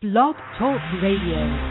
Blog Talk Radio.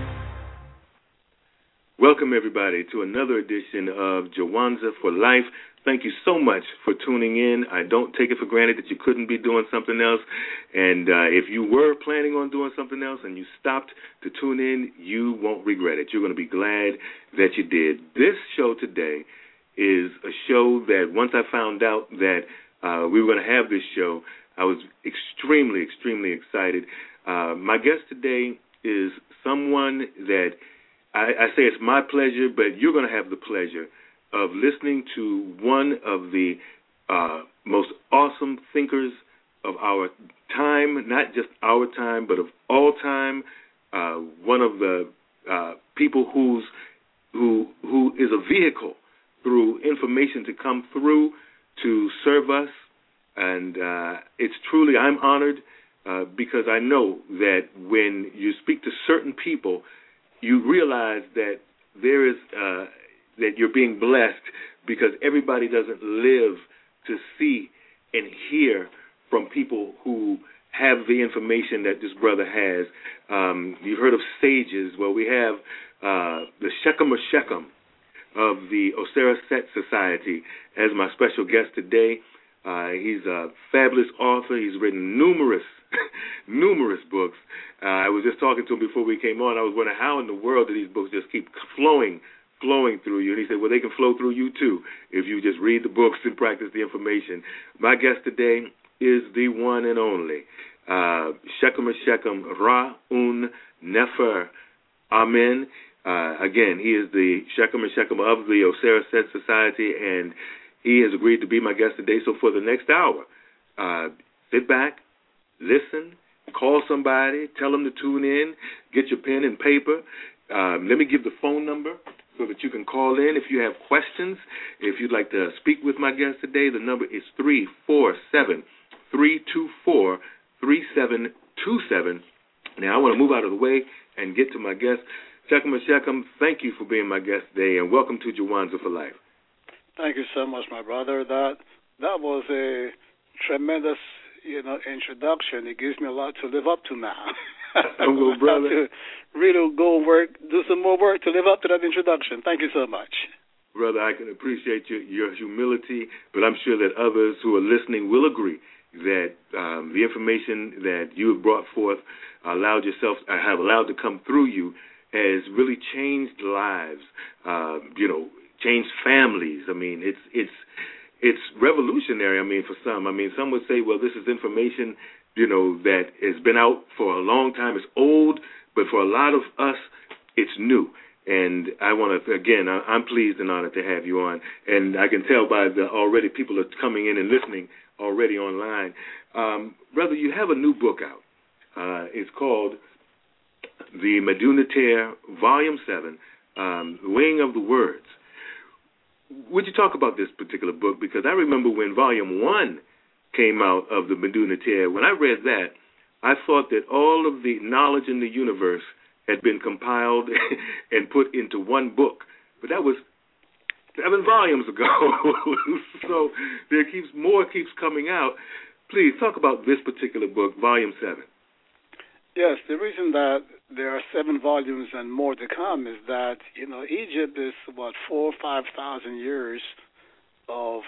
Welcome, everybody, to another edition of Jawanza for Life. Thank you so much for tuning in. I don't take it for granted that you couldn't be doing something else. And if you were planning on doing something else and you stopped to tune in, you won't regret it. You're going to be glad that you did. This show today is a show that once I found out that we were going to have this show, I was extremely, extremely excited. My guest today is someone that I say it's my pleasure, but you're going to have the pleasure of listening to one of the most awesome thinkers of our time, not just our time, but of all time. One of the people who is a vehicle through information to come through to serve us, and it's truly, I'm honored because I know that when you speak to certain people, you realize that there is that you're being blessed because everybody doesn't live to see and hear from people who have the information that this brother has. You've heard of sages. Well, we have the Shechem of Shechem of the Osera Set Society as my special guest today. He's a fabulous author. He's written numerous books. I was just talking to him before we came on. I was wondering how in the world do these books just keep flowing through you? And he said, well, they can flow through you too if you just read the books and practice the information. My guest today is the one and only Shechem Shechem Ra-Un Nefer. Amen. Again, he is the Shechem Shechem of the Osera Set Society, and he has agreed to be my guest today. So for the next hour, sit back, listen, call somebody, tell them to tune in, get your pen and paper. Let me give the phone number so that you can call in if you have questions. If you'd like to speak with my guest today, the number is 347-324-3727. Now, I want to move out of the way and get to my guest. Shechem Shechem, thank you for being my guest today, and welcome to Jawanza for Life. Thank you so much, my brother. That was a tremendous, introduction. It gives me a lot to live up to now. Well, brother, to really go work, do some more work to live up to that introduction. Thank you so much. Brother, I can appreciate your humility, but I'm sure that others who are listening will agree that the information that you have brought forth, have allowed to come through you, has really changed lives, changed families. I mean, it's revolutionary. I mean, for some. I mean, some would say, well, this is information, that has been out for a long time. It's old, but for a lot of us, it's new. And I want to, again, I'm pleased and honored to have you on. And I can tell by already people are coming in and listening already online. Brother, you have a new book out. It's called The Meduna Tear, Volume 7, Weighing of the Words. Would you talk about this particular book? Because I remember when Volume 1 came out of the Meduna Tear, when I read that, I thought that all of the knowledge in the universe had been compiled and put into one book. But that was 7 volumes ago. So more keeps coming out. Please talk about this particular book, Volume 7. Yes, the reason that there are 7 volumes and more to come is that, Egypt is, 4,000 or 5,000 years of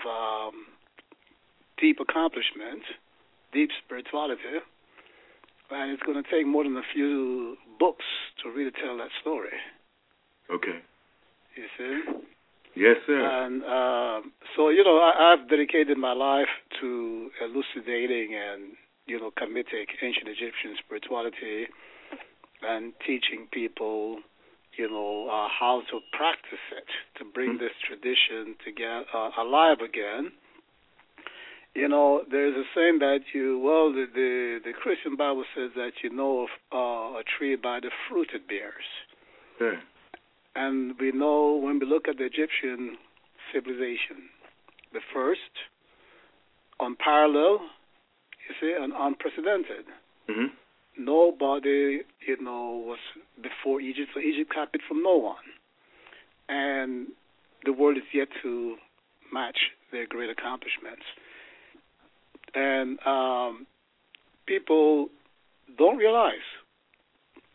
deep accomplishment, deep spirituality, and it's going to take more than a few books to really tell that story. Okay. You see? Yes, sir. And so, I've dedicated my life to elucidating and, Kemetic, ancient Egyptian spirituality, and teaching people, how to practice it, to bring this tradition to get alive again. There's a saying that the Christian Bible says that you know of a tree by the fruit it bears. Sure. And we know when we look at the Egyptian civilization, the first, unparalleled, and unprecedented. Mm-hmm. Nobody, was before Egypt, so Egypt copied from no one. And the world is yet to match their great accomplishments. And people don't realize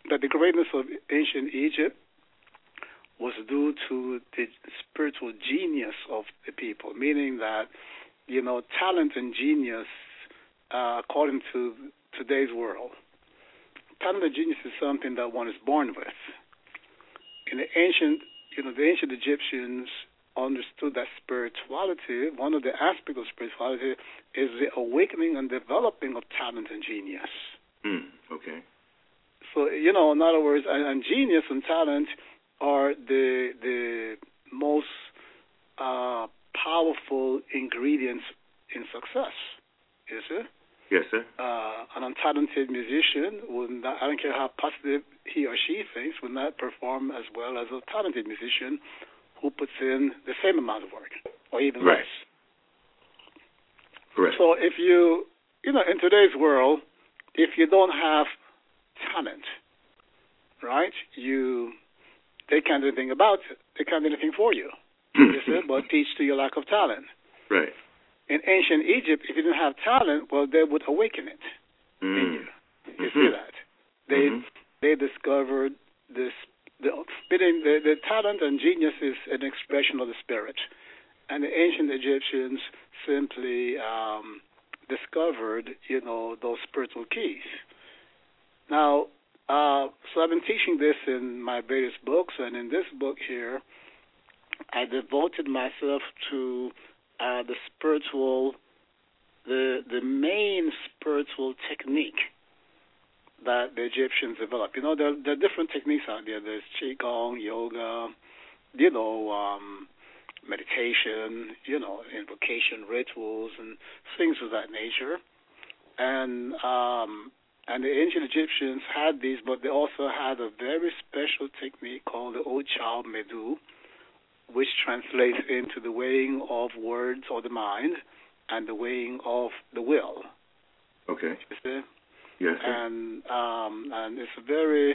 that the greatness of ancient Egypt was due to the spiritual genius of the people, meaning that, talent and genius, according to today's world, talent and genius is something that one is born with. In the ancient Egyptians understood that spirituality, one of the aspects of spirituality, is the awakening and developing of talent and genius. Okay. So, in other words, and genius and talent are the most powerful ingredients in success. You see? Yes, sir. An untalented musician I don't care how positive he or she thinks, would not perform as well as a talented musician who puts in the same amount of work, or even less. Correct. So if you, in today's world, if you don't have talent, right, they can't do anything about it. They can't do anything for you. You see, but teach to your lack of talent. Right. In ancient Egypt, if you didn't have talent, well, they would awaken it in you. You see that? They discovered this. The talent and genius is an expression of the spirit, and the ancient Egyptians simply discovered, those spiritual keys. Now, so I've been teaching this in my various books, and in this book here, I devoted myself to the main spiritual technique that the Egyptians developed. There are different techniques out there. There's Qigong, yoga, meditation, invocation rituals and things of that nature. And the ancient Egyptians had these, but they also had a very special technique called the Ochal Medu, which translates into the weighing of words or the mind and the weighing of the will. Okay. You see? Yes. And it's a very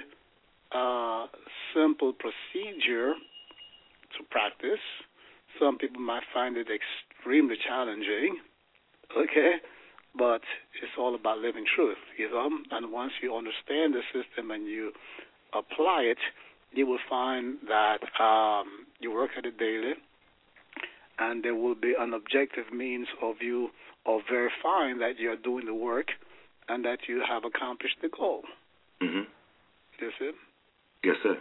simple procedure to practice. Some people might find it extremely challenging, okay? But it's all about living truth, And once you understand the system and you apply it, you will find that you work at it daily, and there will be an objective means of you of verifying that you are doing the work and that you have accomplished the goal. Mm-hmm. You see? Yes, sir.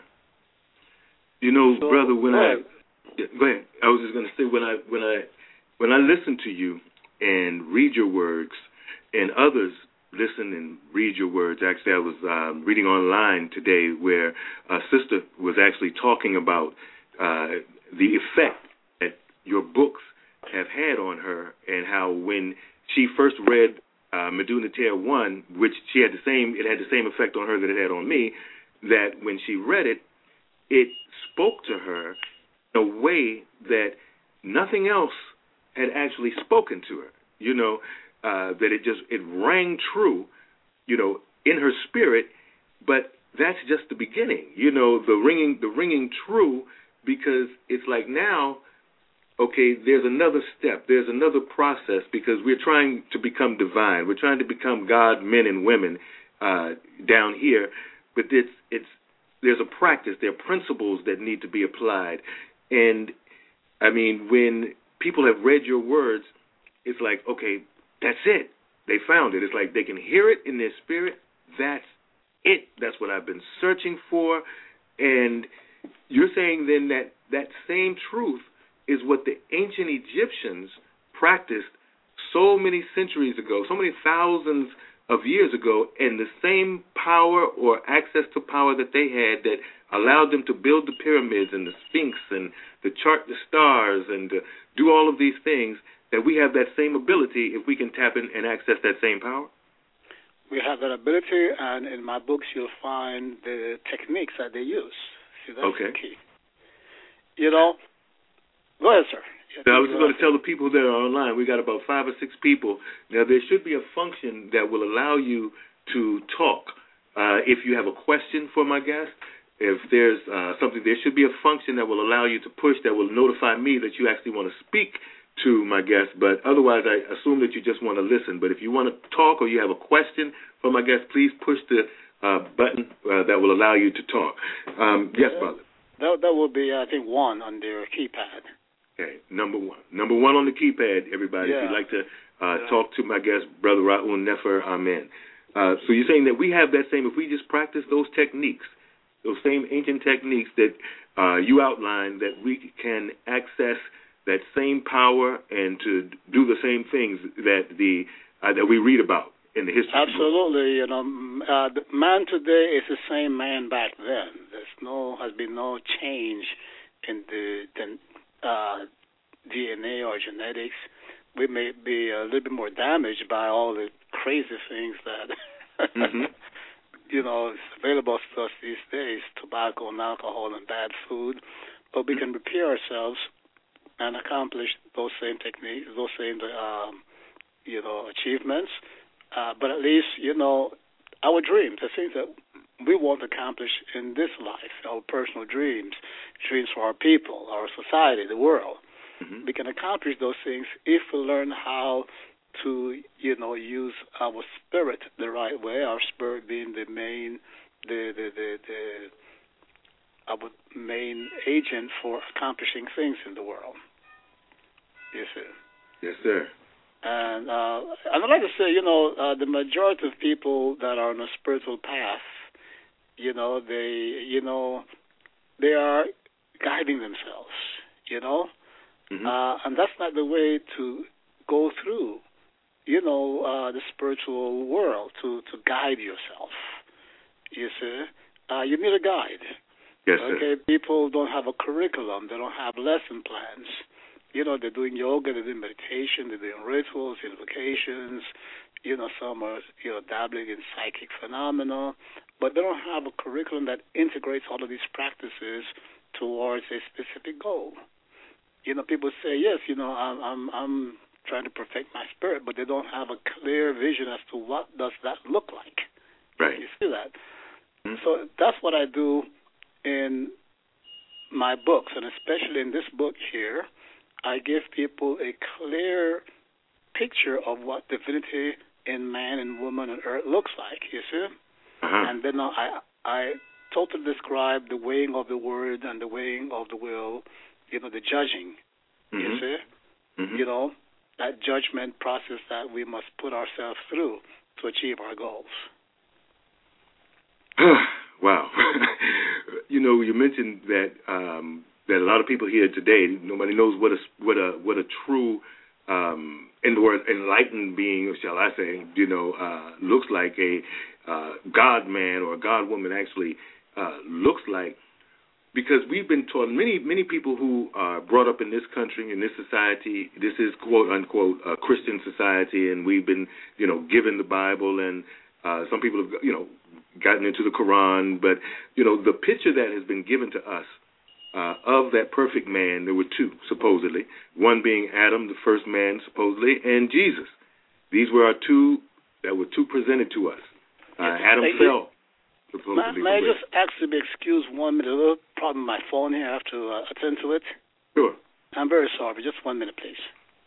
Brother, go ahead. I was just going to say when I listen to you and read your words, and others listen and read your words. Actually, I was reading online today where a sister was actually talking about the effect that your books have had on her, and how when she first read Medu Neter 1, which it had the same effect on her that it had on me, that when she read it, it spoke to her in a way that nothing else had actually spoken to her. That it rang true, in her spirit. But that's just the beginning, the ringing true, because it's like now, okay, there's another step, there's another process, because we're trying to become divine, we're trying to become God, men and women down here, but there's a practice, there are principles that need to be applied, and I mean, when people have read your words, it's like, okay, that's it. They found it. It's like they can hear it in their spirit. That's it. That's what I've been searching for. And you're saying then that same truth is what the ancient Egyptians practiced so many centuries ago, so many thousands of years ago, and the same power or access to power that they had that allowed them to build the pyramids and the Sphinx and to chart the stars and to do all of these things, that we have that same ability if we can tap in and access that same power? We have that ability, and in my books you'll find the techniques that they use. See, that's the key. Go ahead, sir. Now, I was just going to tell the people that are online, we got about 5 or 6 people. Now, there should be a function that will allow you to talk. If you have a question for my guest, if there's something, there should be a function that will allow you to push that will notify me that you actually want to speak to my guest. But otherwise, I assume that you just want to listen. But if you want to talk or you have a question for my guest, please push the button that that will allow you to talk. Yes, brother. That would be, I think, 1 on their keypad. Okay, number 1. Number 1 on the keypad, everybody. If you'd like to talk to my guest, Brother Ra'un Nefer, amen. So you're saying that we have that same, if we just practice those techniques, those same ancient techniques that you outlined, that we can access that same power and to do the same things that that we read about in the history. Absolutely. You know, the man today is the same man back then. Has been no change in the DNA or genetics. We may be a little bit more damaged by all the crazy things that you know, is available to us these days, tobacco and alcohol and bad food. But we can repair ourselves and accomplish those same techniques, those same you know, achievements. But at least, you know, our dreams, the things that we want to accomplish in this life, our personal dreams for our people, our society, the world. We can accomplish those things if we learn how to, you know, use our spirit the right way. Our spirit being the main, our main agent for accomplishing things in the world. Yes, sir. Yes, sir. And I'd like to say, you know, the majority of people that are on a spiritual path, you know, they are guiding themselves, you know. And that's not the way to go through, you know, the spiritual world, to guide yourself. You see, you need a guide. Yes, okay, sir. People don't have a curriculum. They don't have lesson plans. You know, they're doing yoga, they're doing meditation, they're doing rituals, invocations. You know, some are, you know, dabbling in psychic phenomena, but they don't have a curriculum that integrates all of these practices towards a specific goal. You know, people say, yes, you know, I'm trying to perfect my spirit, but they don't have a clear vision as to what does that look like. Right. You see that? So that's what I do in my books, and especially in this book here, I give people a clear picture of what divinity in man and woman and earth looks like, you see? And then I totally describe the weighing of the word and the weighing of the will, you know, the judging, you see? You know, that judgment process that we must put ourselves through to achieve our goals. Wow. You know, you mentioned that that a lot of people here today, nobody knows what a true in the word enlightened being, shall I say, you know, looks like. A God man or a God woman actually looks like, because we've been taught, many people who are brought up in this country, in this society, this is quote unquote a Christian society, and we've been, you know, given the Bible, and some people have, you know, gotten into the Quran, but, you know, the picture that has been given to us of that perfect man, there were two, supposedly, one being Adam, the first man, supposedly, and Jesus. These were our two that were two presented to us. Adam fell. May I just ask to be excused 1 minute? A little problem with my phone here. I have to attend to it. Sure. I'm very sorry. Just 1 minute, please.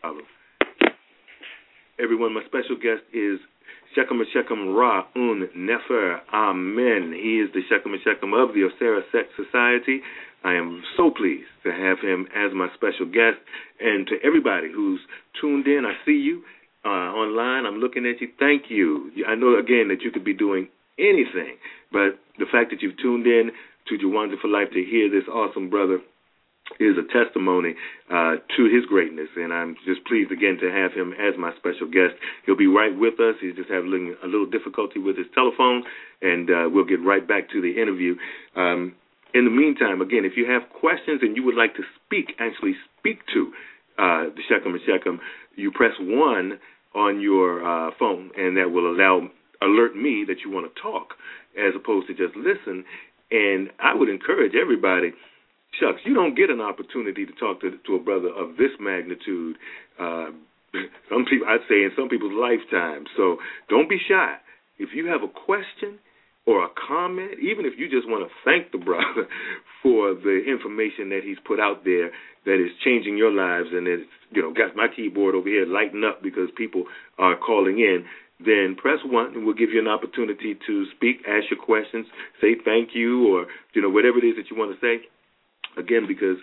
Everyone, my special guest is Shechem Ra'un Nefer. Amen. He is the Shechem of the Osera Set Society. I am so pleased to have him as my special guest. And to everybody who's tuned in, I see you online. I'm looking at you. Thank you. I know, again, that you could be doing anything, but the fact that you've tuned in to Jawanza for Life to hear this awesome brother is a testimony to his greatness, and I'm just pleased again to have him as my special guest. He'll be right with us. He's just having a little difficulty with his telephone, and we'll get right back to the interview. In the meantime, again, if you have questions and you would like to actually speak to the Shechem, you press 1 on your phone, and that will alert me that you want to talk as opposed to just listen. And I would encourage everybody, shucks, you don't get an opportunity to talk to a brother of this magnitude, some people, I'd say, in some people's lifetime. So don't be shy. If you have a question or a comment, even if you just want to thank the brother for the information that he's put out there that is changing your lives, and it's, you know, got my keyboard over here lighting up because people are calling in, then press 1, and we'll give you an opportunity to speak, ask your questions, say thank you, or whatever it is that you want to say. Again, because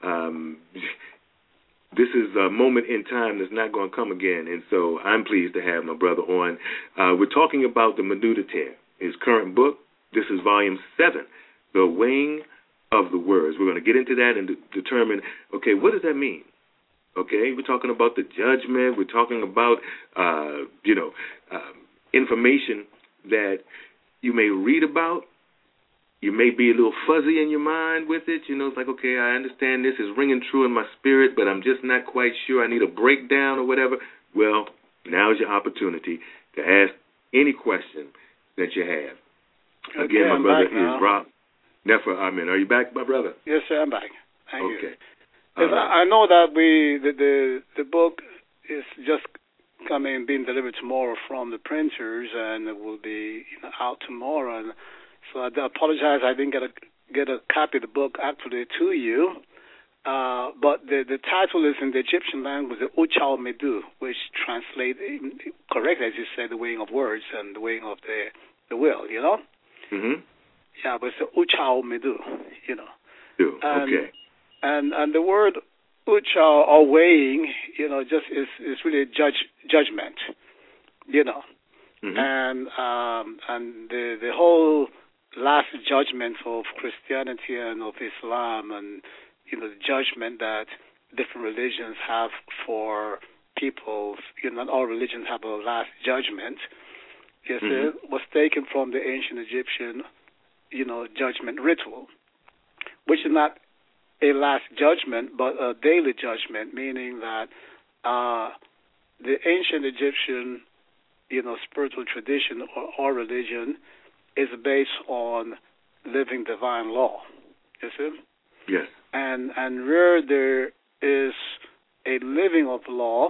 this is a moment in time that's not going to come again, and so I'm pleased to have my brother on. We're talking about the Menuda-Ter, his current book. This is volume 7, The Weighing of the Words. We're going to get into that and determine, okay, what does that mean? Okay, we're talking about the judgment. We're talking about, information that you may read about. You may be a little fuzzy in your mind with it. It's like, okay, I understand this is ringing true in my spirit, but I'm just not quite sure. I need a breakdown or whatever. Well, now is your opportunity to ask any question that you have. Okay, Again, my brother is now. Rob Nefer Amen. Are you back, my brother? Yes, sir, I'm back. Thank you. Okay. I know that the book is just being delivered tomorrow from the printers, and it will be out tomorrow. And so I apologize, I didn't get a copy of the book actually to you. But the title is in the Egyptian language, the Uchal Medu, which translates correctly, as you said, the weighing of words and the weighing of the will. Mm-hmm. Yeah, but it's the Uchal Medu. Okay. And the word Uchal or weighing, just is really judgment. Mm-hmm. And the whole last judgment of Christianity and of Islam, and the judgment that different religions have for peoples, not all religions have a last judgment. Yes, it was taken from the ancient Egyptian, judgment ritual, which is not a last judgment, but a daily judgment, meaning that the ancient Egyptian, spiritual tradition or religion is based on living divine law. You see? Yes. And where there is a living of law,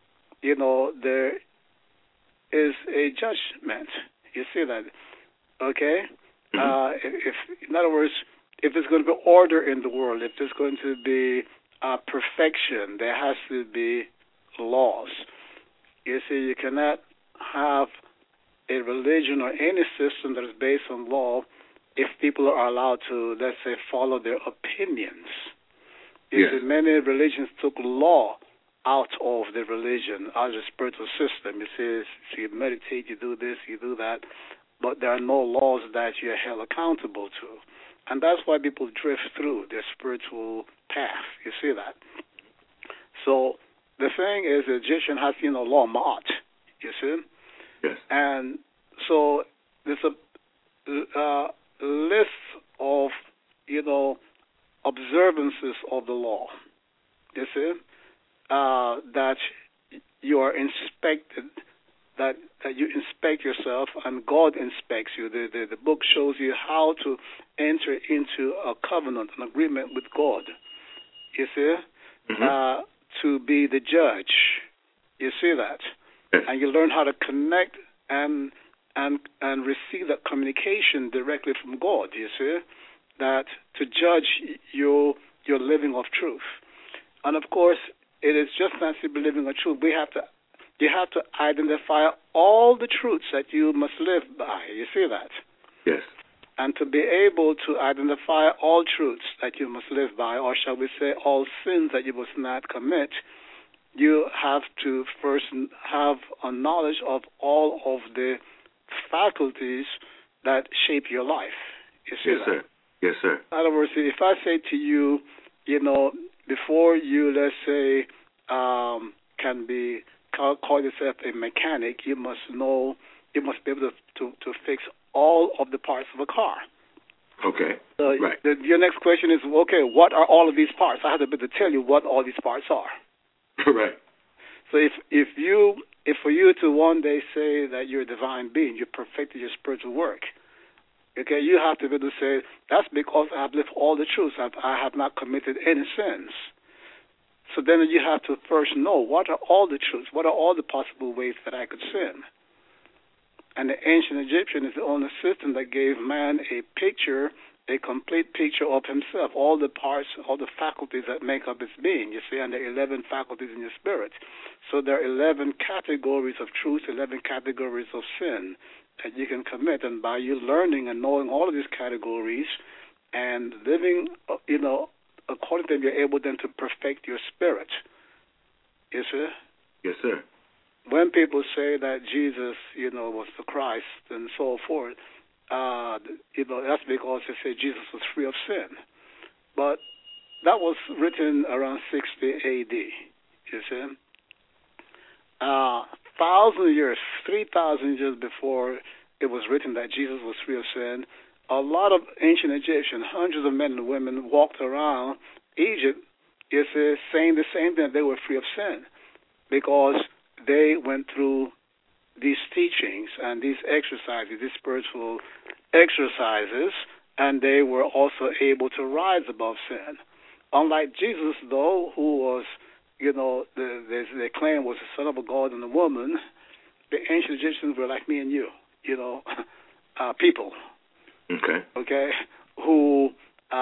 there is a judgment. You see that? Okay? If in other words, if there's going to be order in the world, if there's going to be perfection, there has to be laws. You see, you cannot have a religion or any system that is based on law if people are allowed to, let's say, follow their opinions. You see, many religions took law out of the religion, out of the spiritual system. You see, so you meditate, you do this, you do that, but there are no laws that you're held accountable to. And that's why people drift through their spiritual path. You see that? So the thing is, the Egyptian has, law, ma'at. You see? Yes. And so there's a list of, observances of the law. You see? That you are inspected, that you inspect yourself, and God inspects you. The book shows you how to enter into a covenant, an agreement with God. You see? To be the judge. You see that? Yes. And you learn how to connect and receive that communication directly from God. You see? That to judge your living of truth. And of course, it is just not simply living of truth. You have to identify all the truths that you must live by. You see that? Yes. And to be able to identify all truths that you must live by, or shall we say all sins that you must not commit, you have to first have a knowledge of all of the faculties that shape your life. You see Yes, that? sir. Yes, sir. In other words, if I say to you, before you, let's say, call yourself a mechanic, you must be able to fix all of the parts of a car. Okay. Right. Your next question is, okay, what are all of these parts? I have to be able to tell you what all these parts are. Right. So if for you to one day say that you're a divine being, you perfected your spiritual work, okay, you have to be able to say, that's because I have lived all the truths. I have not committed any sins. So then you have to first know, what are all the truths? What are all the possible ways that I could sin? And the ancient Egyptian is the only system that gave man a picture, a complete picture of himself, all the parts, all the faculties that make up his being, you see, and the 11 faculties in your spirit. So there are 11 categories of truth, 11 categories of sin that you can commit. And by you learning and knowing all of these categories and living, according to them, you're able then to perfect your spirit. Yes, sir? Yes, sir. When people say that Jesus, was the Christ and so forth, that's because they say Jesus was free of sin. But that was written around 60 A.D., you see. 1,000 years, 3,000 years before it was written that Jesus was free of sin, a lot of ancient Egyptians, hundreds of men and women walked around Egypt, you see, saying the same thing, that they were free of sin, because they went through these teachings and these exercises, these spiritual exercises, and they were also able to rise above sin. Unlike Jesus, though, who was, they claim was the son of a God and a woman, the ancient Egyptians were like me and you, people. Okay? Who,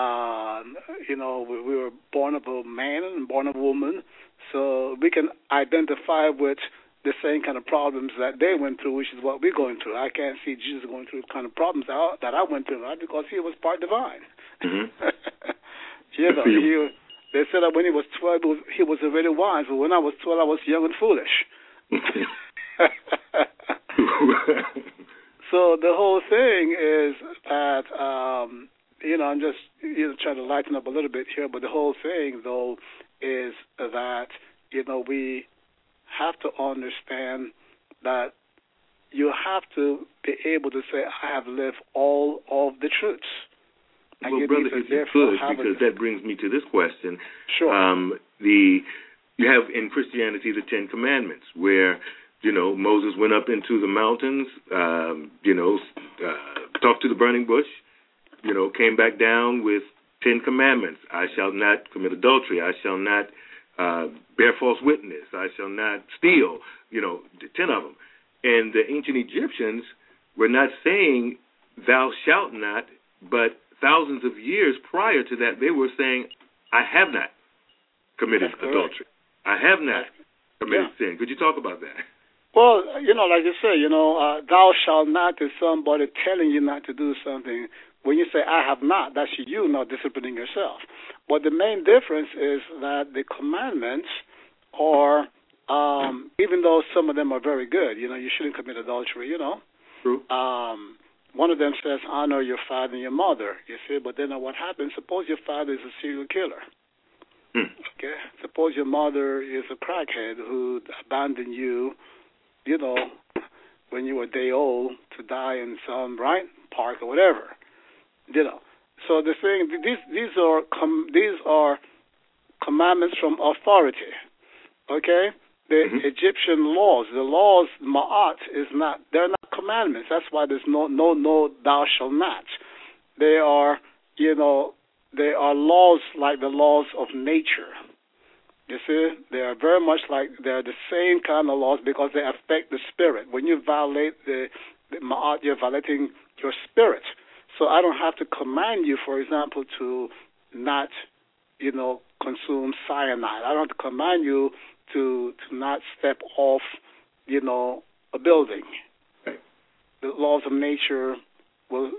we were born of a man and born of a woman, so we can identify with the same kind of problems that they went through, which is what we're going through. I can't see Jesus going through the kind of problems that I went through, right? Because he was part divine. Mm-hmm. They said that when he was 12, he was already wise, but when I was 12, I was young and foolish. So the whole thing is that, I'm just trying to lighten up a little bit here, but the whole thing, though, is that, we have to understand that you have to be able to say, I have lived all of the truths. And well, brother, if you could, because that brings me to this question. Sure. You have in Christianity the Ten Commandments, where, Moses went up into the mountains, talked to the burning bush, came back down with 10 commandments. I shall not commit adultery. I shall not bear false witness. I shall not steal, 10 of them. And the ancient Egyptians were not saying, thou shalt not, but thousands of years prior to that, they were saying, I have not committed adultery. I have not committed sin. Could you talk about that? Well, like you say, thou shalt not is somebody telling you not to do something. When you say, I have not, that's you not disciplining yourself. But the main difference is that the commandments are, even though some of them are very good, you shouldn't commit adultery, True. One of them says, honor your father and your mother, you see. But then what happens, suppose your father is a serial killer. Okay? Suppose your mother is a crackhead who abandoned you, when you were a day old to die in some park or whatever. So the thing, these are commandments from authority. Okay, the Egyptian laws, the laws ma'at they're not commandments. That's why there's no thou shalt not. They are they are laws like the laws of nature. You see, they are very much like they're the same kind of laws because they affect the spirit. When you violate the ma'at, you're violating your spirit. So I don't have to command you, for example, to not, consume cyanide. I don't have to command you to not step off, a building. Right. The laws of nature will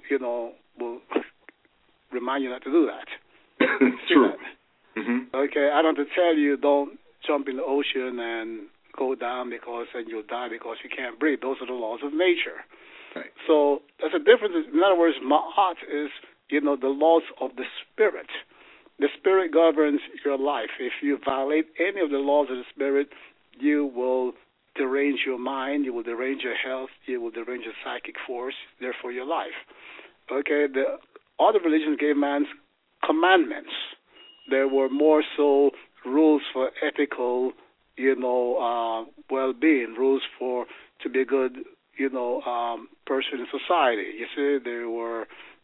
remind you not to do that. True. That? Mm-hmm. Okay, I don't have to tell you don't jump in the ocean and go down because then you'll die because you can't breathe. Those are the laws of nature. Right. So there's a difference. In other words, ma'at is, the laws of the spirit. The spirit governs your life. If you violate any of the laws of the spirit, you will derange your mind, you will derange your health, you will derange your psychic force, therefore your life. Okay, the other religions gave man commandments. There were more so rules for ethical, well-being, rules to be a good, person in society. You see, there were,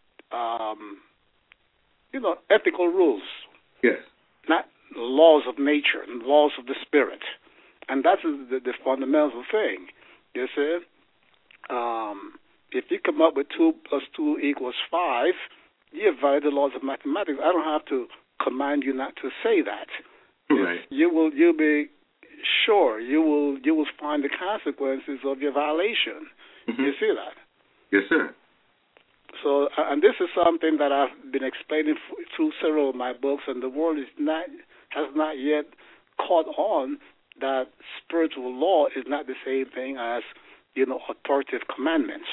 ethical rules. Yes. Not laws of nature and laws of the spirit. And that's the fundamental thing, you see. if you come up with 2 plus 2 equals 5, you violate the laws of mathematics. I don't have to command you not to say that. Right. You'll be sure you will find the consequences of your violation. Mm-hmm. You see that? Yes, sir. So, and this is something that I've been explaining through several of my books, and the world has not yet caught on that spiritual law is not the same thing as, authoritative commandments.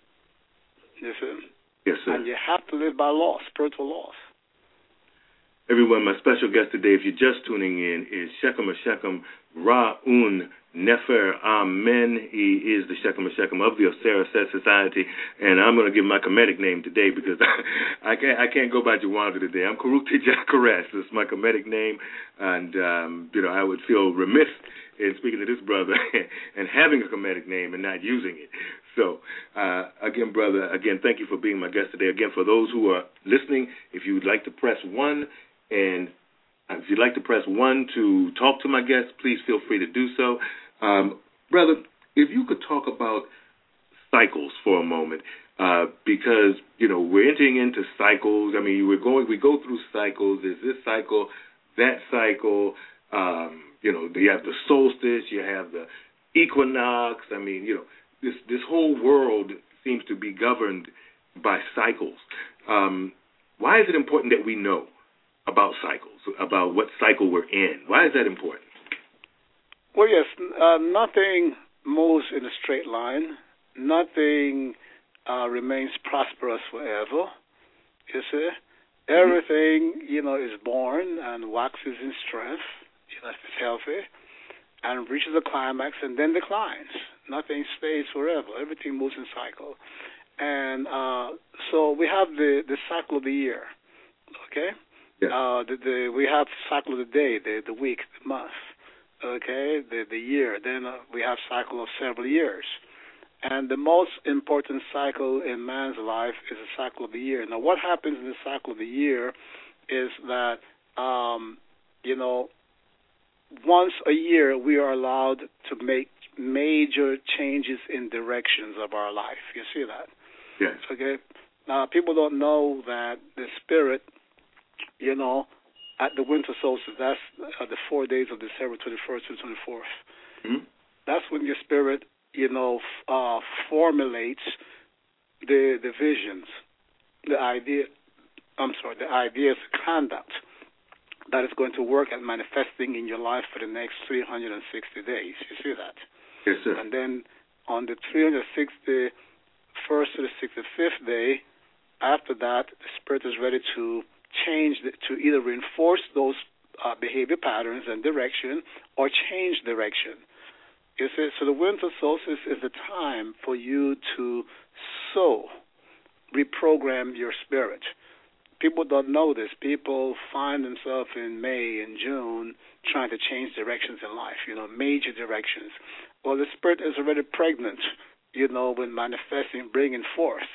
You see? Yes, sir. And you have to live by law, spiritual laws. Everyone, my special guest today, if you're just tuning in, is Shechem Shechem Ra'un Nefer. Amen. He is the Shechem Shechem of the Osiris Society, and I'm going to give my Kemetic name today because I can't go by Jawanza today. I'm Karukti Jakaras. That's my Kemetic name, and I would feel remiss in speaking to this brother and having a Kemetic name and not using it. So, again, brother, thank you for being my guest today. Again, for those who are listening, if you'd like to press 1, and if you'd like to press 1 to talk to my guest, please feel free to do so. Brother, if you could talk about cycles for a moment, because, we're entering into cycles. I mean, we go through cycles. There's this cycle, that cycle. You have the solstice, you have the equinox. I mean, this whole world seems to be governed by cycles. Why is it important that we know about cycles, about what cycle we're in? Why is that important? Well, yes, nothing moves in a straight line. Nothing remains prosperous forever. You see? Everything, is born and waxes in strength, if it's healthy, and reaches a climax and then declines. Nothing stays forever. Everything moves in cycle. And so we have the cycle of the year, okay? Yeah. We have cycle of the day, the week, the month, okay, the year. Then we have cycle of several years. And the most important cycle in man's life is the cycle of the year. Now, what happens in the cycle of the year is that, once a year we are allowed to make major changes in directions of our life. You see that? Yes. Okay. Now, people don't know that the spirit, at the winter solstice, that's the 4 days of December 21st to 24th. Mm-hmm. That's when your spirit, formulates the visions, the ideas, the conduct that is going to work at manifesting in your life for the next 360 days. You see that? Yes, sir. And then on the 361st to the 65th day, after that, the spirit is ready to change, to either reinforce those behavior patterns and direction or change direction. You see, so the winter solstice is the time for you to reprogram your spirit. People don't know this. People find themselves in May and June trying to change directions in life, major directions. Well, the spirit is already pregnant, when manifesting, bringing forth,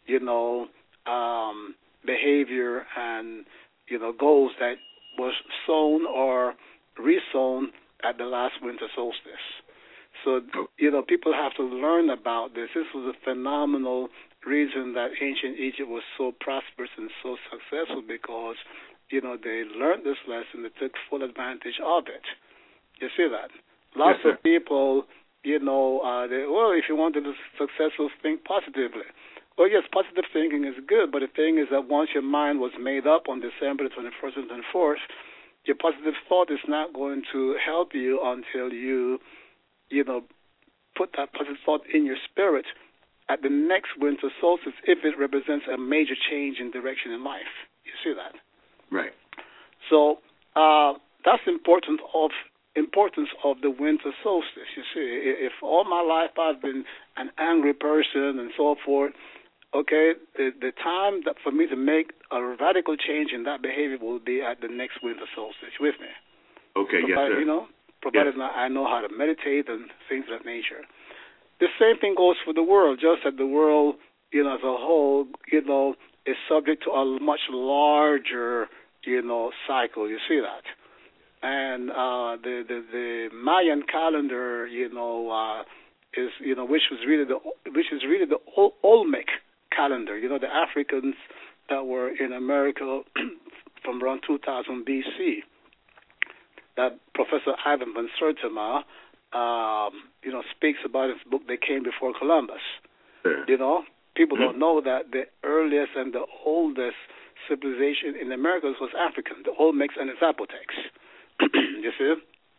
behavior and, goals that was sown or resown at the last winter solstice. So, people have to learn about this. This was a phenomenal reason that ancient Egypt was so prosperous and so successful because, they learned this lesson. They took full advantage of it. You see that? Lots of people, if you want to be successful, think positively. Well, yes, positive thinking is good, but the thing is that once your mind was made up on December the 21st and 24th, your positive thought is not going to help you until you put that positive thought in your spirit at the next winter solstice if it represents a major change in direction in life. You see that? Right. So that's the importance of the winter solstice. You see, if all my life I've been an angry person and so forth, okay, the time that for me to make a radical change in that behavior will be at the next winter solstice. With me? Okay, yes, sir. Provided I know how to meditate and things of that nature. The same thing goes for the world, just that the world, as a whole, is subject to a much larger, cycle. You see that? And the Mayan calendar, is which is really the Olmec calendar. The Africans that were in America from around 2000 BC. That Professor Ivan van Sertima, speaks about in his book "They Came Before Columbus." Yeah. People don't know that the earliest and the oldest civilization in the Americas was African, the Olmecs and the Zapotecs. You see?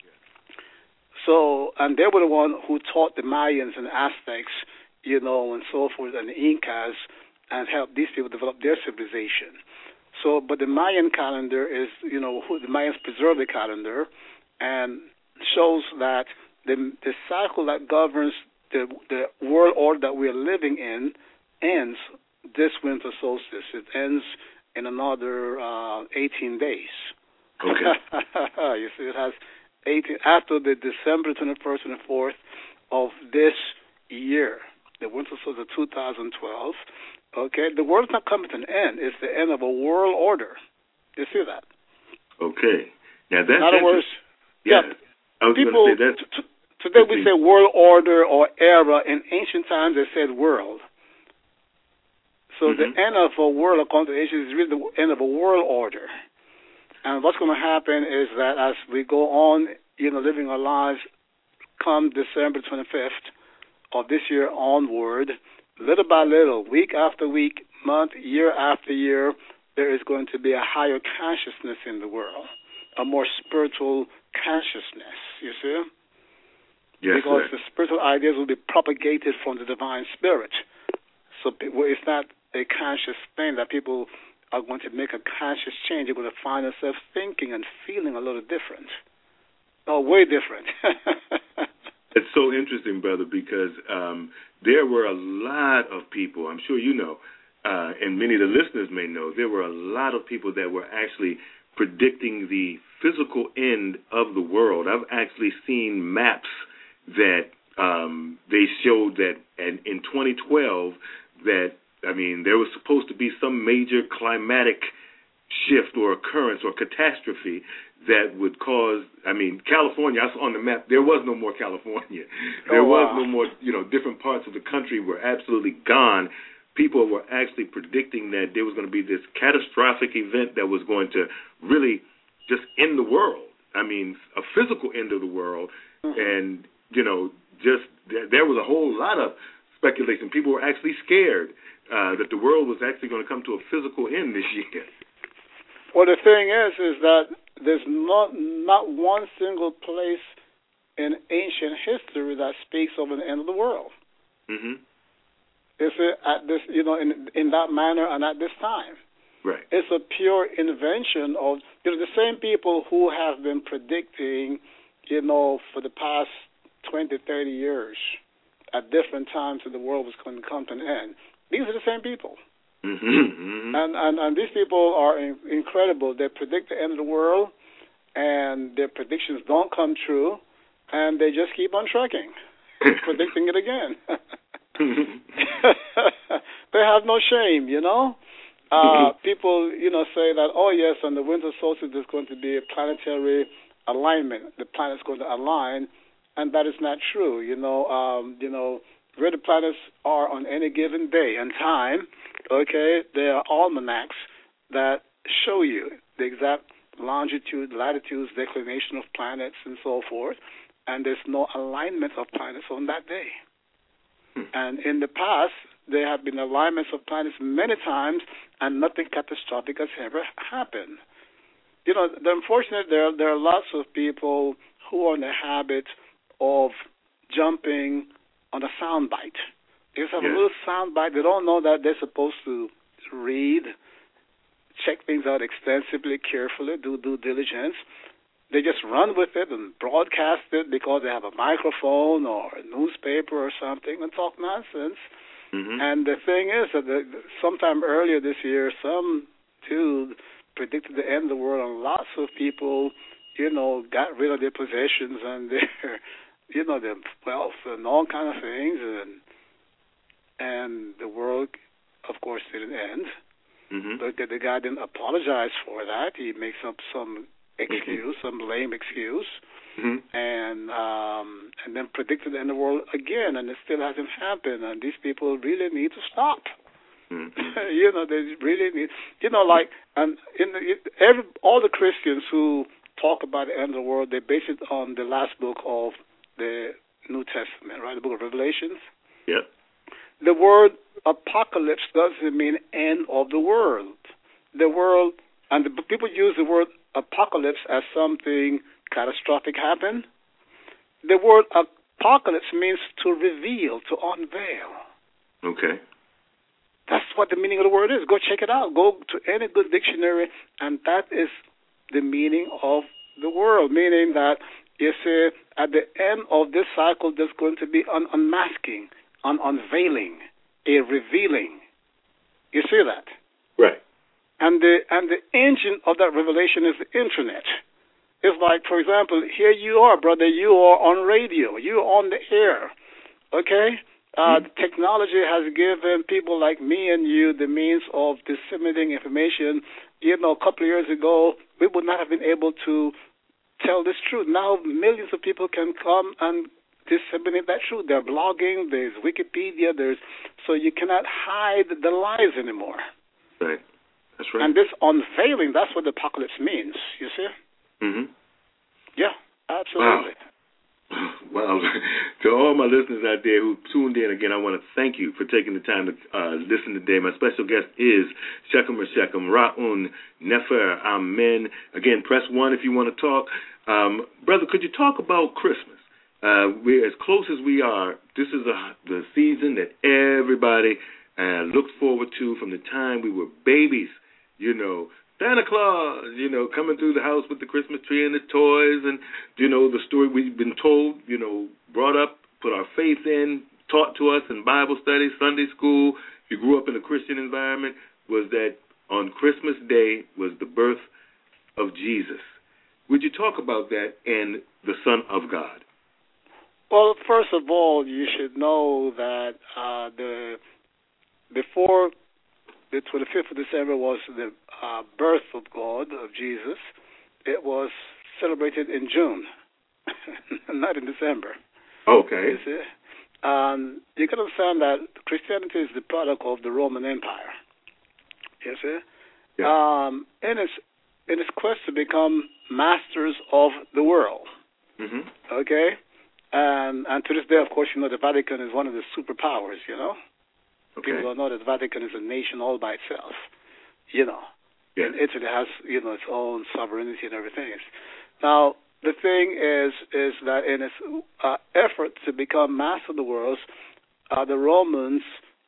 So, and they were the one who taught the Mayans and Aztecs, and so forth, and the Incas, and helped these people develop their civilization. So, but the Mayan calendar is, the Mayans preserved the calendar and shows that the cycle that governs the world order that we are living in ends this winter solstice. It ends in another 18 days. Okay. You see, it has 18 after the December 21st and the 4th of this year, the winter solstice of 2012. Okay, the world's not coming to an end. It's the end of a world order. You see that? Okay. Now that's in other words, I was people. Say that. Today we say world order or era. In ancient times, they said world. So the end of a world, according to ancient, is really the end of a world order. And what's going to happen is that as we go on, living our lives, come December 25th of this year onward, little by little, week after week, month, year after year, there is going to be a higher consciousness in the world, a more spiritual consciousness, you see? Yes, because sir. the spiritual ideas will be propagated from the divine spirit. So it's not a conscious thing that people are going to make a conscious change. They're going to find themselves thinking and feeling a little different. Oh, way different. It's so interesting, brother, because there were a lot of people, I'm sure you know, and many of the listeners may know, there were a lot of people that were actually predicting the physical end of the world. I've actually seen maps that they showed that in 2012 that, there was supposed to be some major climatic shift or occurrence or catastrophe that would cause, California, I saw on the map, there was no more California. There was no more, different parts of the country were absolutely gone. People were actually predicting that there was going to be this catastrophic event that was going to really just end the world. A physical end of the world. And, there was a whole lot of speculation. People were actually scared that the world was actually going to come to a physical end this year. Well, the thing is that there's not one single place in ancient history that speaks of an end of the world. Mm-hmm. It's at this, in that manner and at this time. Right. It's a pure invention of the same people who have been predicting, for the past 20, 30 years at different times that the world was going to come to an end. These are the same people. Mm-hmm. And these people are incredible. They predict the end of the world, and their predictions don't come true, and they just keep on trucking, predicting it again. They have no shame, People, say that, oh, yes, on the winter solstice there's going to be a planetary alignment. The planet's going to align, and that is not true. Where the planets are on any given day and time, okay, there are almanacs that show you the exact longitude, latitudes, declination of planets, and so forth, and there's no alignment of planets on that day. And in the past, there have been alignments of planets many times, and nothing catastrophic has ever happened. The unfortunate, there are lots of people who are in the habit of jumping on a soundbite. They just have a little soundbite. They don't know that they're supposed to read, check things out extensively, carefully, do due diligence. They just run with it and broadcast it because they have a microphone or a newspaper or something and talk nonsense. Mm-hmm. And the thing is that sometime earlier this year, some dude predicted the end of the world, and lots of people, got rid of their possessions and their, their wealth and all kind of things, and the world, of course, didn't end. Mm-hmm. But the guy didn't apologize for that. He makes up some excuse, some lame excuse, Mm-hmm. and then predicted the end of the world again, and it still hasn't happened. And these people really need to stop. Mm-hmm. They really need. And all the Christians who talk about the end of the world, they base it on the last book of the New Testament, right? The book of Revelations. Yep. The word apocalypse doesn't mean end of the world. The world, and the people use the word apocalypse as something catastrophic happen. The word apocalypse means to reveal, to unveil. Okay. That's what the meaning of the word is. Go check it out. Go to any good dictionary, and that is the meaning of the word, meaning that, you see, at the end of this cycle, there's going to be an unmasking, an unveiling, a revealing. You see that? Right. And the engine of that revelation is the internet. It's like, for example, here you are, brother. You are on radio. You're on the air. Okay? Technology has given people like me and you the means of disseminating information. A couple of years ago, we would not have been able to tell this truth. Now, millions of people can come and disseminate that truth. They're blogging. There's Wikipedia. So you cannot hide the lies anymore. Right. That's right. And this unveiling, that's what the apocalypse means. You see? Mm-hmm. Yeah, absolutely. Wow. To all my listeners out there who tuned in, again, I want to thank you for taking the time to listen today. My special guest is Shechem Shechem Ra'un Nefer Amen. Again, press 1 if you want to talk. Brother, could you talk about Christmas? We're as close as we are. This is the season that everybody looked forward to from the time we were babies. Santa Claus, coming through the house with the Christmas tree and the toys and, the story we've been told, brought up, put our faith in, taught to us in Bible study, Sunday school. If you grew up in a Christian environment, was that on Christmas Day was the birth of Jesus. Would you talk about that and the Son of God? Well, first of all, you should know that before the 25th of December was the birth of God, of Jesus. It was celebrated in June, not in December. Okay. You see? You can understand that Christianity is the product of the Roman Empire. You see? Yeah. In its quest to become masters of the world. Mm-hmm. Okay? And to this day, of course, the Vatican is one of the superpowers, Okay. People don't know that the Vatican is a nation all by itself, Yes. And Italy has, its own sovereignty and everything. Now, the thing is that in its effort to become master of the world, the Romans,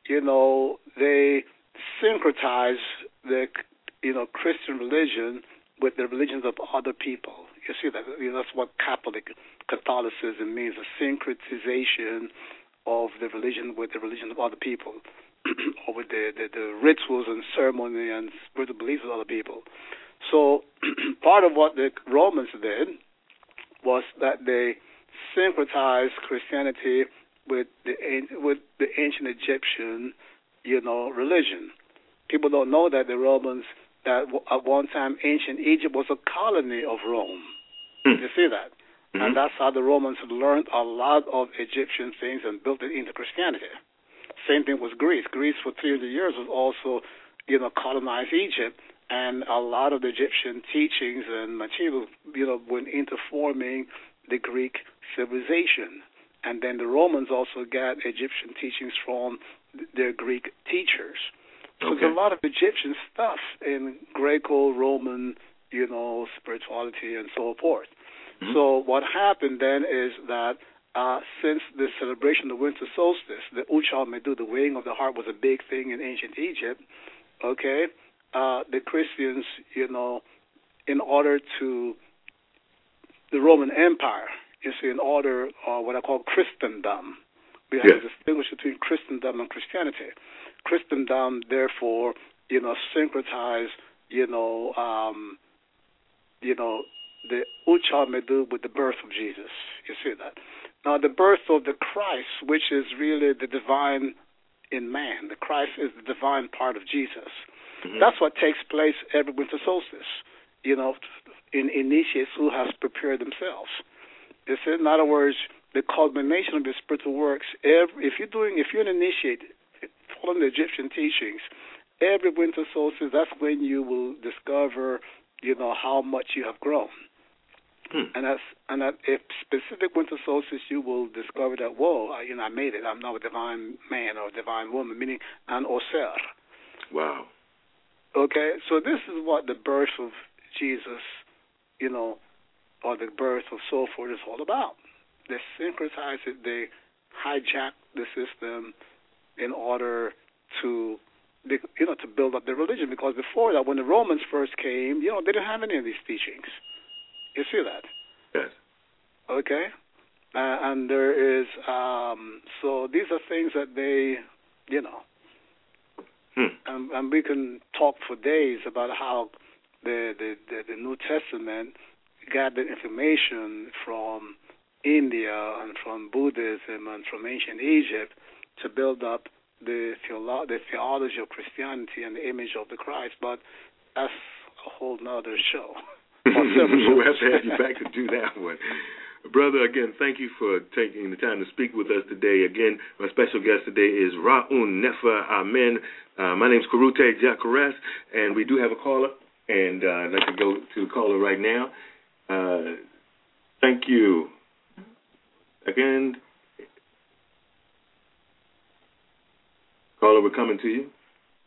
they syncretize the, Christian religion with the religions of other people. You see that? That's what Catholicism means, a syncretization of the religion with the religion of other people, or with the rituals and ceremony and spiritual beliefs of other people. So part of what the Romans did was that they syncretized Christianity with the ancient Egyptian, religion. People don't know that the Romans, that at one time ancient Egypt was a colony of Rome. You see that? Mm-hmm. And that's how the Romans learned a lot of Egyptian things and built it into Christianity. Same thing with Greece. Greece for 300 years was also, colonized Egypt, and a lot of the Egyptian teachings and material, went into forming the Greek civilization. And then the Romans also got Egyptian teachings from their Greek teachers. So Okay. there's a lot of Egyptian stuff in Greco-Roman, spirituality and so forth. Mm-hmm. So what happened then is that since the celebration of the winter solstice, the Uchal Medu, the weighing of the heart, was a big thing in ancient Egypt, okay, the Christians, in order to the Roman Empire, in order, what I call Christendom, we have to distinguish between Christendom and Christianity. Christendom, therefore, syncretize, the Uchal Medu with the birth of Jesus. You see that? Now, the birth of the Christ, which is really the divine in man. The Christ is the divine part of Jesus. Mm-hmm. That's what takes place every winter solstice. initiates who has prepared themselves. It's, in other words, the culmination of the spiritual works. If you're an initiate, following the Egyptian teachings, every winter solstice, that's when you will discover, how much you have grown. And that if specific winter solstice, you will discover that, whoa, I made it. I'm now a divine man or a divine woman, meaning an Oser. Wow. Okay, so this is what the birth of Jesus, or the birth of so forth is all about. They syncretize it, they hijack the system in order to, to build up their religion. Because before that, when the Romans first came, they didn't have any of these teachings. You see that? Yes. Okay? And there is, so these are things that they, and we can talk for days about how the New Testament gathered information from India and from Buddhism and from ancient Egypt to build up the theology of Christianity and the image of the Christ. But that's a whole nother show. We'll have to have you back to do that one. Brother, again, thank you for taking the time to speak with us today. Again, my special guest today is Ra'un Nefer Amen. My name is Kurute Jacques, and we do have a caller, and I'd like to go to the caller right now. Thank you. Again, caller, we're coming to you.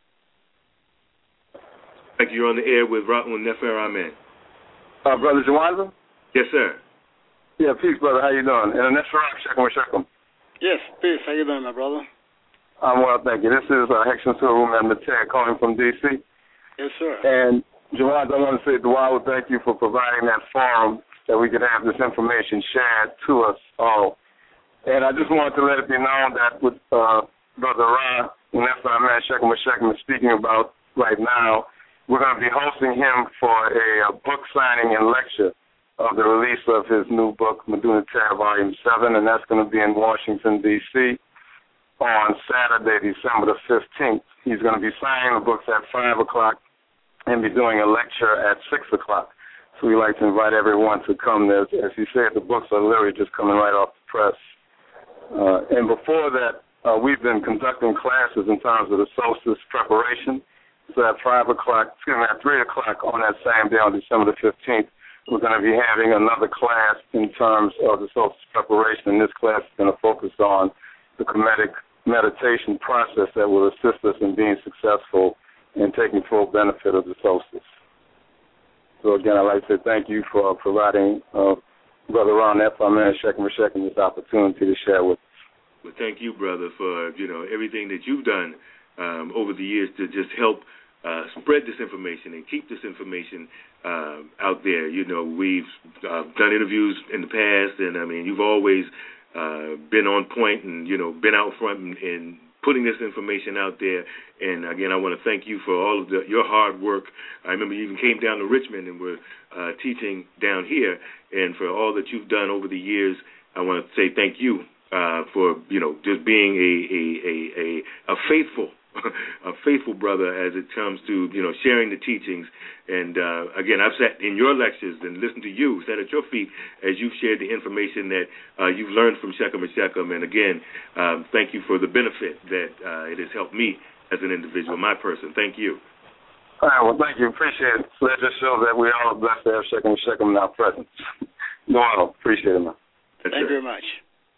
Thank you. You're on the air with Ra'un Nefer Amen. Brother Jawanza? Yes, sir. Yeah, peace, brother. How you doing? And that's right, Shekum. Yes, peace. How you doing, my brother? I'm well, thank you. This is Hexon Surum and Mateo calling from D.C. Yes, sir. And, Jawanza, I want to say, Dwala, thank you for providing that forum that we could have this information shared to us all. And I just wanted to let it be known that with Brother Ra, and that's what Shekum is speaking about right now, we're going to be hosting him for a book signing and lecture of the release of his new book, Meduna Terra Volume 7, and that's going to be in Washington, D.C. on Saturday, December the 15th. He's going to be signing the books at 5 o'clock and be doing a lecture at 6 o'clock. So we'd like to invite everyone to come there. As you said, the books are literally just coming right off the press. And before that, we've been conducting classes in terms of the solstice preparation. So at 3 o'clock on that same day on December the 15th, we're going to be having another class in terms of the solstice preparation. And this class is going to focus on the Kemetic meditation process that will assist us in being successful in taking full benefit of the solstice. So again, I'd like to say thank you for providing Brother Ron F. Shekum this opportunity to share with us. Well, thank you, brother, for everything that you've done over the years to just help spread this information and keep this information out there. We've done interviews in the past, and you've always been on point and been out front and putting this information out there. And again, I want to thank you for all of your hard work. I remember you even came down to Richmond and were teaching down here, and for all that you've done over the years, I want to say thank you for just being a faithful brother as it comes to sharing the teachings. And again, I've sat in your lectures and listened to you, sat at your feet as you've shared the information that you've learned from Shekum. And again, thank you for the benefit that it has helped me as an individual, my person. Thank you. All right, well, thank you. Appreciate it. So that just shows that we all are blessed to have Shekum in our presence. No, I don't. Appreciate it, man. Thank you very much.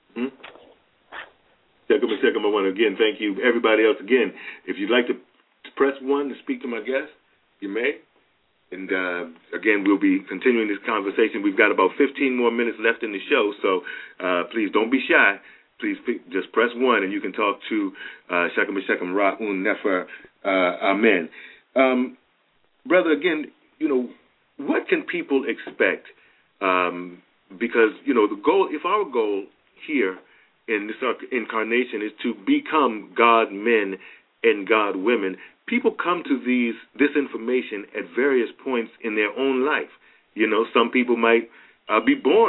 Shekum, I want to again thank you. Everybody else, again, if you'd like to press 1 to speak to my guest, you may. And again, we'll be continuing this conversation. We've got about 15 more minutes left in the show, so please don't be shy. Please just press 1, and you can talk to Shekum Ra'un Nefer Amen. Brother, again, what can people expect? Because the goal, if our goal here in this incarnation is to become God men and God women, people come to this information at various points in their own life. Some people might be born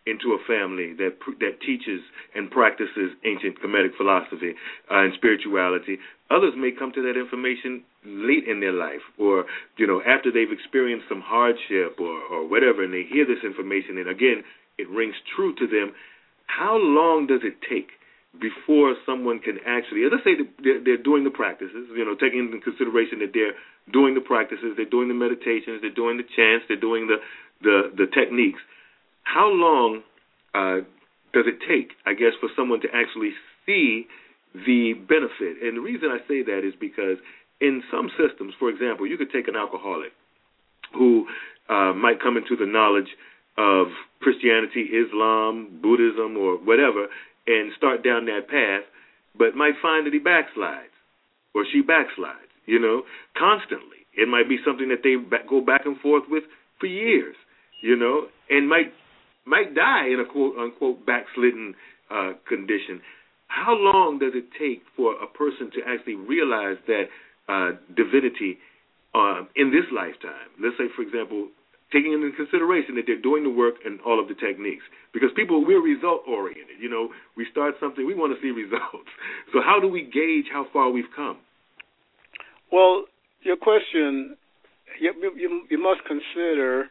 into a family that teaches and practices ancient Kemetic philosophy and spirituality. Others may come to that information late in their life, or after they've experienced some hardship or whatever, and they hear this information, and again, it rings true to them. How long does it take before someone can actually, let's say they're doing the practices, taking into consideration that they're doing the practices, they're doing the meditations, they're doing the chants, they're doing the techniques. How long does it take, I guess, for someone to actually see the benefit? And the reason I say that is because in some systems, for example, you could take an alcoholic who might come into the knowledge of Christianity, Islam, Buddhism, or whatever, and start down that path, but might find that he backslides or she backslides, constantly. It might be something that they go back and forth with for years, and might die in a quote-unquote backslidden condition. How long does it take for a person to actually realize that divinity in this lifetime? Let's say, for example, taking into consideration that they're doing the work and all of the techniques. Because we're result-oriented. We start something, we want to see results. So how do we gauge how far we've come? Well, your question, you must consider,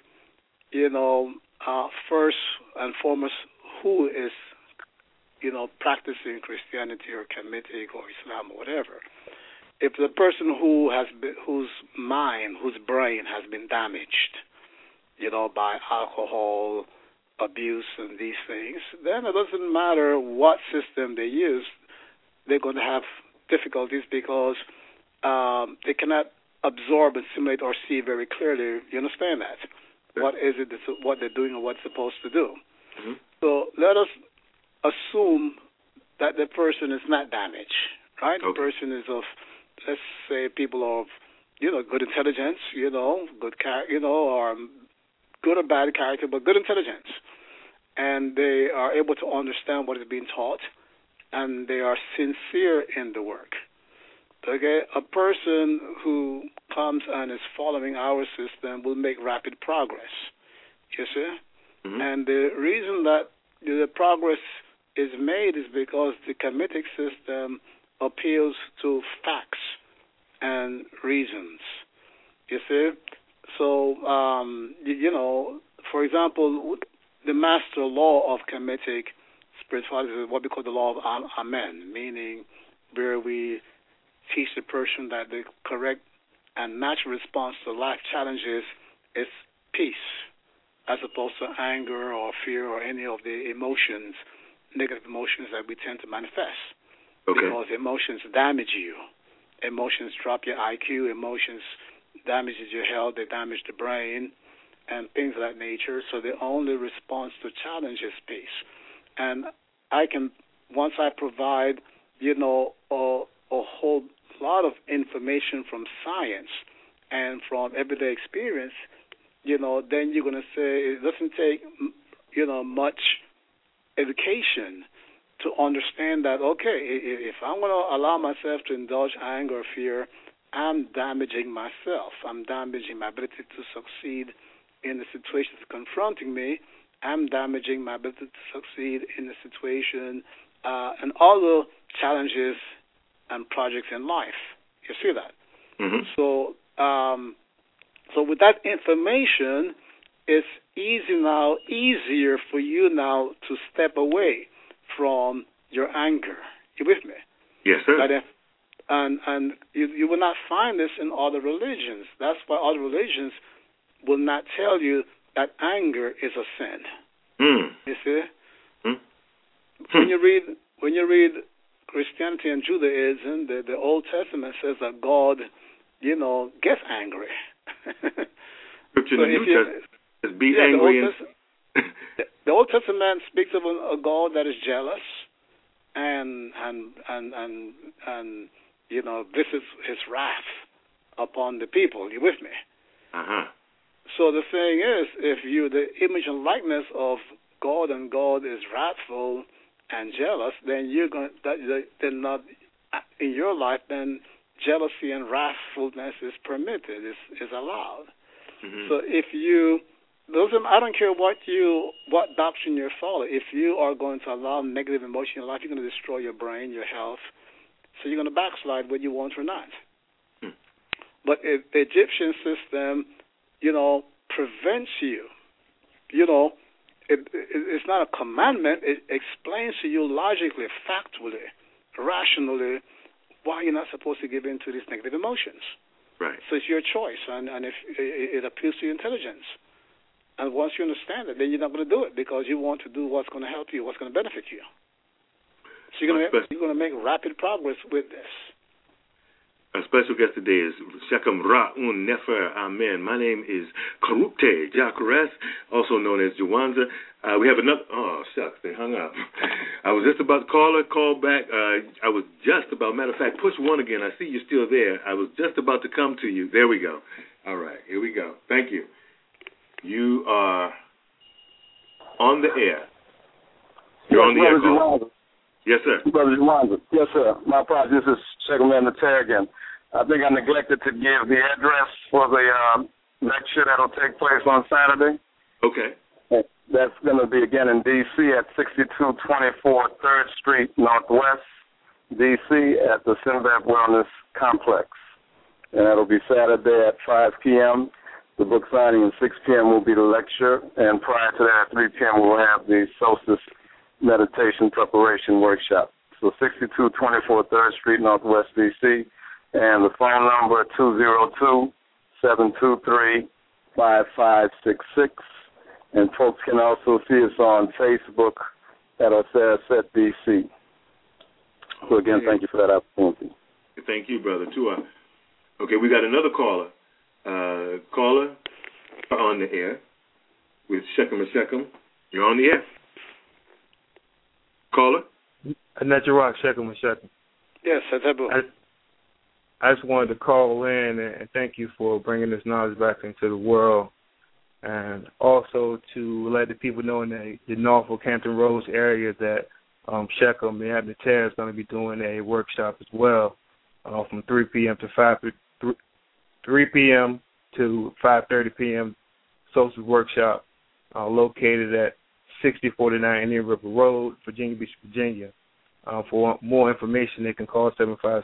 first and foremost, who is, practicing Christianity or Kemetic or Islam or whatever. If the person whose mind, whose brain has been damaged, by alcohol, abuse, and these things, then it doesn't matter what system they use, they're going to have difficulties because they cannot absorb and simulate or see very clearly. You understand that? What is it, what they're doing or what's supposed to do? Mm-hmm. So let us assume that the person is not damaged, right? Okay. The person is of, let's say, people of, good intelligence, good character, or good or bad character, but good intelligence. And they are able to understand what is being taught, and they are sincere in the work. Okay, a person who comes and is following our system will make rapid progress. You see? Mm-hmm. And the reason that the progress is made is because the Kemetic system appeals to facts and reasons. You see? So, for example, the master law of Kemetic spirituality is what we call the law of Amen, meaning where we teach the person that the correct and natural response to life challenges is peace, as opposed to anger or fear or any of the emotions, negative emotions that we tend to manifest. Okay. Because emotions damage you. Emotions drop your IQ. Emotions damages your health. They damage the brain and things of that nature. So the only response to challenge is peace. And once I provide, a whole lot of information from science and from everyday experience, then you're going to say it doesn't take, much education to understand that, okay, if I'm going to allow myself to indulge anger or fear, I'm damaging myself. I'm damaging my ability to succeed in the situations confronting me. I'm damaging my ability to succeed in the situation and other challenges and projects in life. You see that? Mm-hmm. So with that information, it's easier for you now to step away from your anger. You with me? Yes, sir. And you will not find this in other religions. That's why other religions will not tell you that anger is a sin. Mm. You see? Mm. When you read Christianity and Judaism, the Old Testament says that God, gets angry. Scripture in the New Testament says be angry. The Old Testament speaks of a God that is jealous and this is his wrath upon the people. You with me? Uh-huh. So the thing is, if the image and likeness of God and God is wrathful and jealous, then then not in your life, then jealousy and wrathfulness is permitted, is allowed. Mm-hmm. So if you I don't care what doctrine you follow. If you are going to allow negative emotion in your life, you're going to destroy your brain, your health. So you're going to backslide whether you want or not. But if the Egyptian system, prevents you, it's not a commandment. It explains to you logically, factually, rationally, why you're not supposed to give in to these negative emotions. Right. So it's your choice, and if it appeals to your intelligence. And once you understand it, then you're not going to do it because you want to do what's going to help you, what's going to benefit you. So you're going to make rapid progress with this. Our special guest today is Shechem Ra'un Nefer Amen. My name is Karupte Jacques, also known as Jawanza. We have another. Oh, shucks, they hung up. I was just about to call back. I was just about, matter of fact, push one again. I see you're still there. I was just about to come to you. There we go. All right, here we go. Thank you. You are on the air. You're on the air, caller. Yes, sir. Brother Jawanza. Yes, sir. My apologies. This is Shechem Nefer again. I think I neglected to give the address for the lecture that will take place on Saturday. Okay. That's going to be, again, in D.C. at 6224 3rd Street Northwest, D.C. at the Sinbad Wellness Complex. And that'll be Saturday at 5 p.m. The book signing at 6 p.m. will be the lecture. And prior to that, at 3 p.m., we'll have the solstice meditation preparation workshop. So 6224 3rd Street Northwest, D.C. And the phone number 202-723-5566. And folks can also see us on Facebook at Osiris DC. So again, thank you for that opportunity. Thank you, brother. Okay, we got another caller. Caller on the air with Shechem Shechem. You're on the air. Caller? Natural Shechem Shechem. Yes, that's Abu. I just wanted to call in and thank you for bringing this knowledge back into the world, and also to let the people know in the Norfolk Hampton Roads area that Shechem, the Abner Terre, is going to be doing a workshop as well from 3 p.m. to 3 p.m. to 5:30 p.m. Social workshop located at 6049 Indian River Road, Virginia Beach, Virginia. For more information, they can call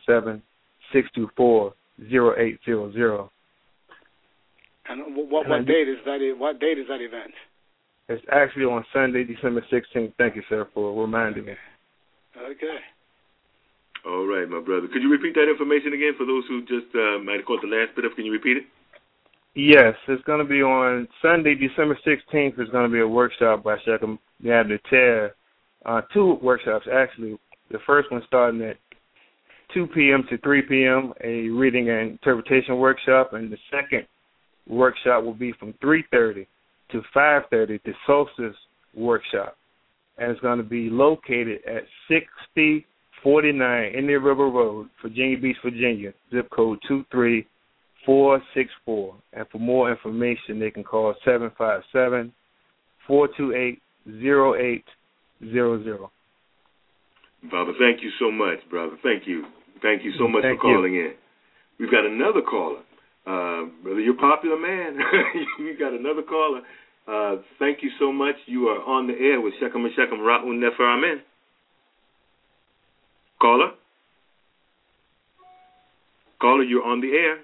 757-624-0800. And what date is that? What date is that event? It's actually on Sunday, December 16th. Thank you, sir, for reminding me. Okay. All right, my brother. Could you repeat that information again for those who just might have caught the last bit of? Can you repeat it? Yes, it's going to be on Sunday, December 16th. There's going to be a workshop by Shechem Abner Terre. 2 workshops, actually. The first one starting at 2 p.m. to 3 p.m., a reading and interpretation workshop, and the second workshop will be from 3:30 to 5:30, the solstice workshop. And it's going to be located at 6049 Indian River Road, Virginia Beach, Virginia, zip code 23464. And for more information, they can call 757-428-0800. Father, thank you so much, brother. Thank you. Thank you so much for calling in. We've got another caller. Brother, you're a popular man. You got another caller. Thank you so much. You are on the air with Shechem Shechem Ra'un Nefer Amen. Caller? Caller, you're on the air.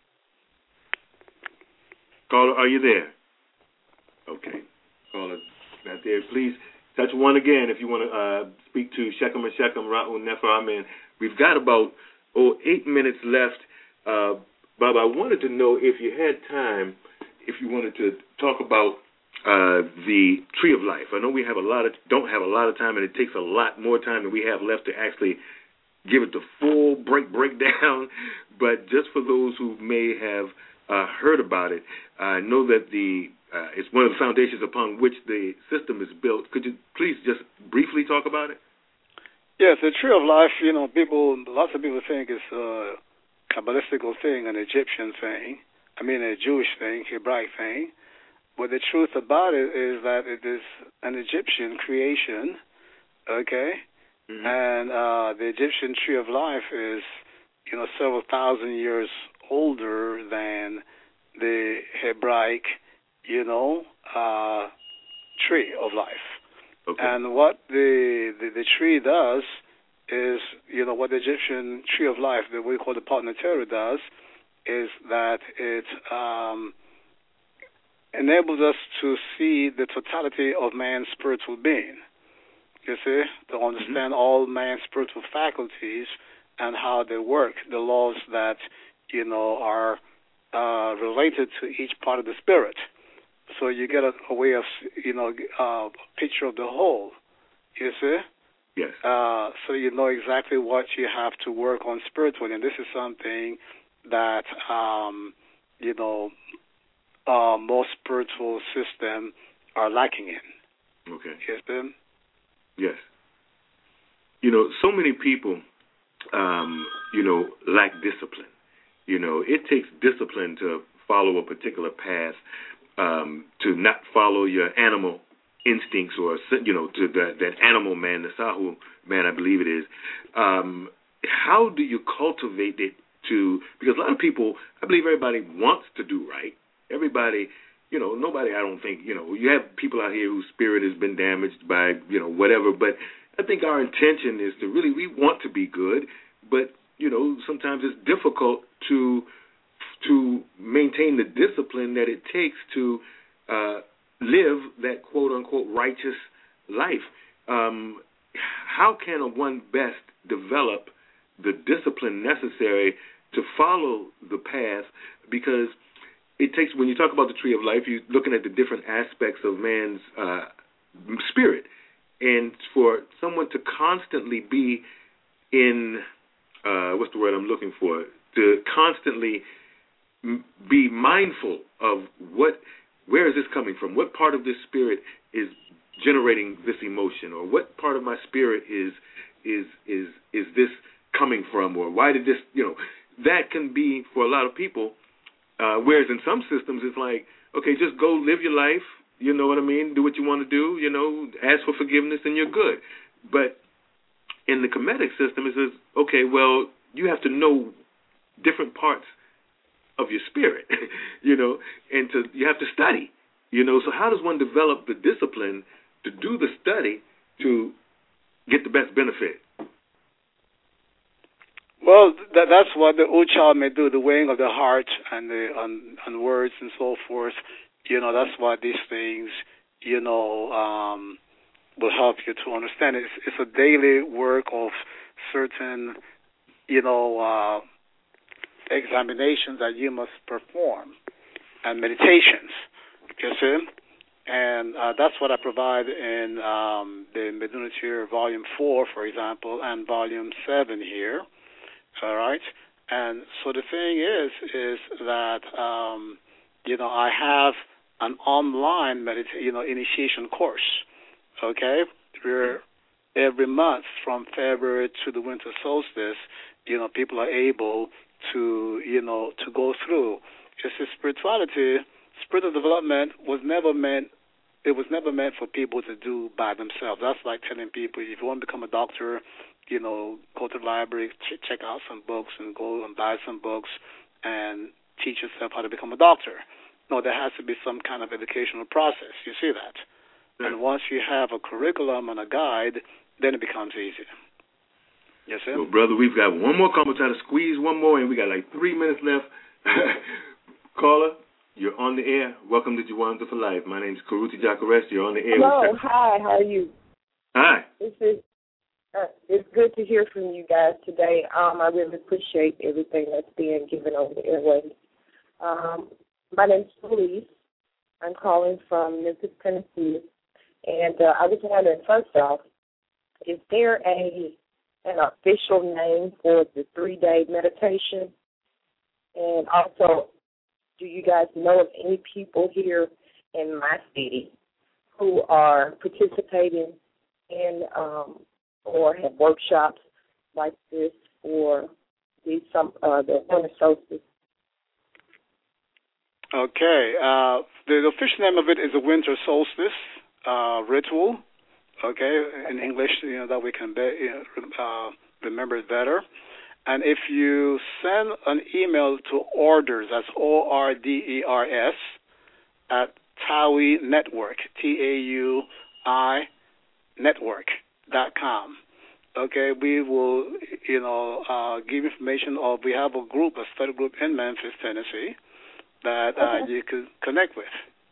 Caller, are you there? Okay. Caller, not there. Please touch one again if you want to speak to Shechem Shechem Ra'un Nefer Amen. We've got about 8 minutes left. Bob, I wanted to know if you had time, if you wanted to talk about the Tree of Life. I know we don't have a lot of time, and it takes a lot more time than we have left to actually give it the full breakdown. But just for those who may have heard about it, I know that it's one of the foundations upon which the system is built. Could you please just briefly talk about it? Yes, the Tree of Life, lots of people think it's a Kabbalistical thing, an Egyptian thing, a Jewish thing, Hebraic thing. But the truth about it is that it is an Egyptian creation, okay? Mm-hmm. And the Egyptian Tree of Life is, several thousand years older than the Hebraic, tree of life. Okay. And what the tree does is, what the Egyptian tree of life, that we call the Patnateru, does is that it enables us to see the totality of man's spiritual being. You see, to understand all man's spiritual faculties and how they work, the laws that are related to each part of the spirit. So you get a way of, a picture of the whole. You see? Yes. So you know exactly what you have to work on spiritually, and this is something that most spiritual systems are lacking in. Okay. Yes, Ben? Yes. So many people, lack discipline. It takes discipline to follow a particular path, to not follow your animal instincts or, to that animal man, the Sahu man, I believe it is. How do you cultivate it because a lot of people, I believe everybody wants to do right. Everybody, nobody, I don't think, you have people out here whose spirit has been damaged by, whatever, but I think our intention is to really, we want to be good, but, sometimes it's difficult to maintain the discipline that it takes to live that quote-unquote righteous life. How can one best develop the discipline necessary to follow the path? Because it takes, when you talk about the tree of life, you're looking at the different aspects of man's spirit. And for someone to constantly be in, what's the word I'm looking for, to constantly be mindful of where is this coming from? What part of this spirit is generating this emotion, or what part of my spirit is this coming from, or why did this? That can be for a lot of people. Whereas in some systems, it's like, okay, just go live your life. You know what I mean? Do what you want to do. Ask for forgiveness, and you're good. But in the Kemetic system, it says, okay, well, you have to know different parts of your spirit, and you have to study, So how does one develop the discipline to do the study to get the best benefit? Well, that's what the Uchal may do, the weighing of the heart and the on words and so forth. That's why these things, will help you to understand. It's a daily work of certain, examinations that you must perform and meditations, you see? And that's what I provide in the Medunachir Volume 4, for example, and Volume 7 here. All right? And so the thing is that, I have an online initiation course, okay? Where every month from February to the winter solstice, people are able to, to go through. Just spirituality, spiritual development was never meant for people to do by themselves. That's like telling people, if you want to become a doctor, go to the library, check out some books, and go and buy some books and teach yourself how to become a doctor. No, there has to be some kind of educational process. You see that? Yeah. And once you have a curriculum and a guide, then it becomes easier. Yes, sir? Well, brother, we've got one more call. We're trying to squeeze one more, and we got like 3 minutes left. Caller, you're on the air. Welcome to Jawanza for Life. My name is Karuti Jacarest. You're on the air. Hello. Hi. How are you? Hi. It's good to hear from you guys today. I really appreciate everything that's being given over the airwaves. My name is Felice. I'm calling from Memphis, Tennessee. And I was wondering, first off, is there an official name for the 3-day meditation? And also, do you guys know of any people here in my city who are participating in or have workshops like this for the winter solstice? Okay. The official name of it is the winter solstice ritual. Okay, in English, that we can remember it better. And if you send an email to orders, that's ORDERS, at TAUI Network, TAUI Network.com. Okay, we will, give information, or we have a study group in Memphis, Tennessee, that you can connect with.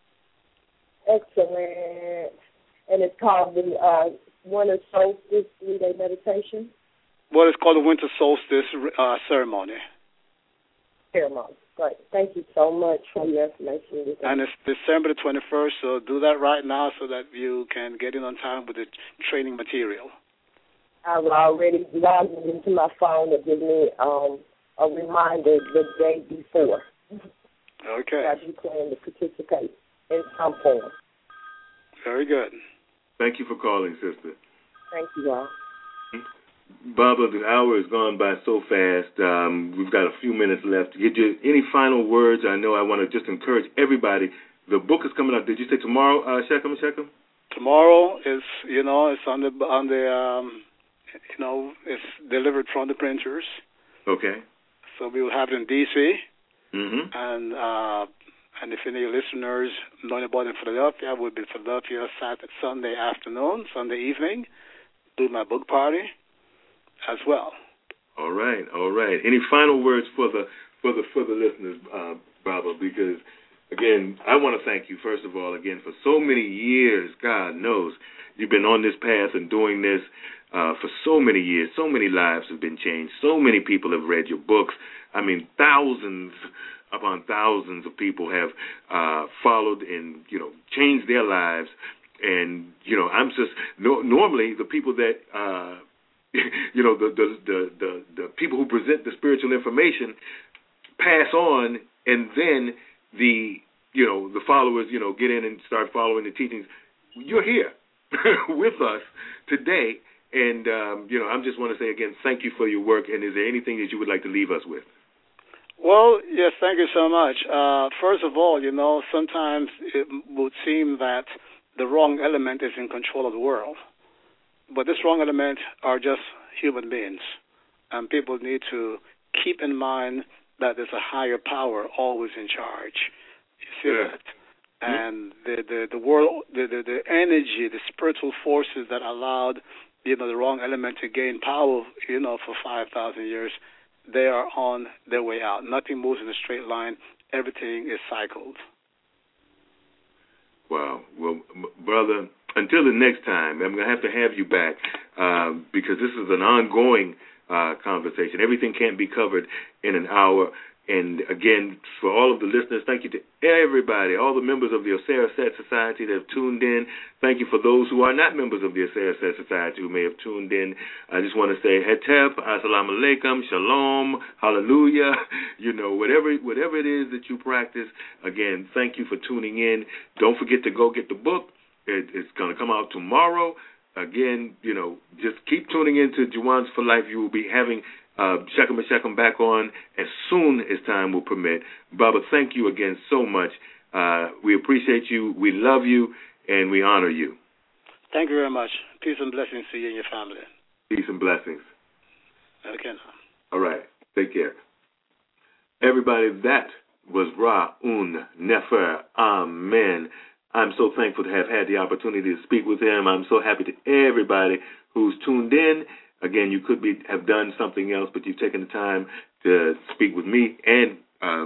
Excellent. And it's called the Winter Solstice 3-day meditation? Well, it's called the Winter Solstice ceremony. Great. Thank you so much for your information. And it's December the 21st, so do that right now so that you can get in on time with the training material. I've already logged into my phone to give me a reminder the day before. Okay. I do plan to participate in some form. Very good. Thank you for calling, sister. Thank you all. Barbara, the hour has gone by so fast. We've got a few minutes left. Did you any final words? I know I want to just encourage everybody. The book is coming out. Did you say tomorrow, Shechem? Tomorrow is, it's on the it's delivered from the printers. Okay. So we will have it in D.C. Mm-hmm. And if any listeners know anybody in Philadelphia, I will be in Philadelphia Sunday afternoon, Sunday evening, do my book party as well. All right. Any final words for the listeners, Baba? Because again, I want to thank you first of all again for so many years. God knows you've been on this path and doing this for so many years. So many lives have been changed. So many people have read your books. I mean, thousands upon thousands of people have followed and changed their lives. And I'm just normally the people that the people who present the spiritual information pass on, and then the followers get in and start following the teachings. You're here with us today, and I just want to say again, thank you for your work. And is there anything that you would like to leave us with? Well, yes, thank you so much. First of all, sometimes it would seem that the wrong element is in control of the world. But this wrong element are just human beings. And people need to keep in mind that there's a higher power always in charge. You see that? And the world, the energy, the spiritual forces that allowed, the wrong element to gain power, for 5,000 years, they are on their way out. Nothing moves in a straight line. Everything is cycled. Wow. Well, brother, until the next time, I'm going to have you back because this is an ongoing conversation. Everything can't be covered in an hour. And, again, for all of the listeners, thank you to everybody, all the members of the Oseret Society that have tuned in. Thank you for those who are not members of the Oseret Society who may have tuned in. I just want to say hetep, assalamu alaikum, shalom, hallelujah, whatever it is that you practice. Again, thank you for tuning in. Don't forget to go get the book. It's going to come out tomorrow. Again, just keep tuning in to Jawans for Life. You will be having Shechem and Shechem back on as soon as time will permit. Baba, thank you again so much. We appreciate you, we love you, and we honor you. Thank you very much. Peace and blessings to you and your family. Peace and blessings. Okay. All right. Take care. Everybody, that was Ra'un Nefer. Amen. I'm so thankful to have had the opportunity to speak with him. I'm so happy to everybody who's tuned in. Again, you could have done something else, but you've taken the time to speak with me and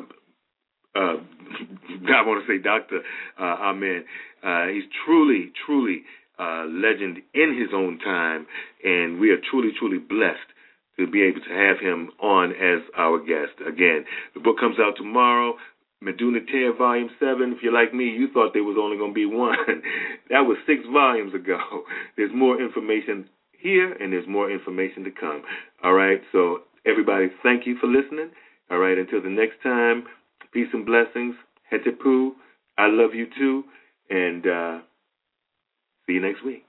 I want to say Dr. Amen. He's truly, truly a legend in his own time, and we are truly, truly blessed to be able to have him on as our guest. Again, the book comes out tomorrow, Meduna Tear, Volume 7. If you're like me, you thought there was only going to be one. That was 6 volumes ago. There's more information here, and there's more information to come. All right, so everybody, thank you for listening. All right, until the next time, peace and blessings. Hetepu, I love you too, and see you next week.